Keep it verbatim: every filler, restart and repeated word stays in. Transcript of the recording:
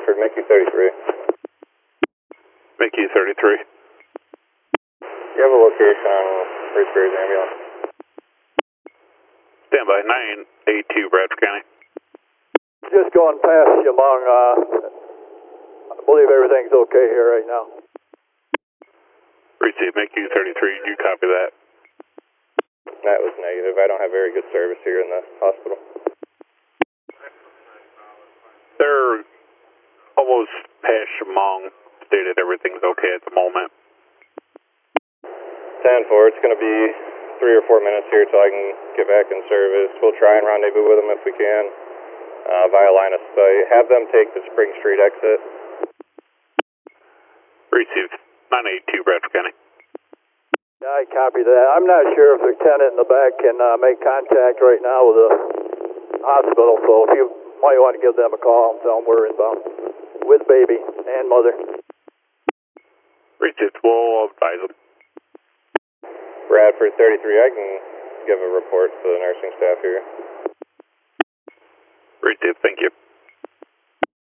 Bradford, Mickey thirty-three. Mickey thirty-three. You have a location on Reedsbury's ambulance? Stand by, nine eighty-two Bradford County. Just going past Yamong, uh, I believe everything's okay here right now. Receive Mickey thirty-three, do you copy that? That was negative. I don't have very good service here in the hospital. They're almost past Shamong, stated everything's okay at the moment. ten four, it's going to be three or four minutes here till I can get back in service. We'll try and rendezvous with them if we can, uh, via line of sight. Have them take the Spring Street exit. Receive nine eighty-two Bradford County. Yeah, I copy that. I'm not sure if the lieutenant in the back can uh, make contact right now with the hospital, so if you might want to give them a call and tell them we're inbound with baby and mother. Receive, we'll advise them. Bradford thirty-three, I can give a report to the nursing staff here. Receive, thank you.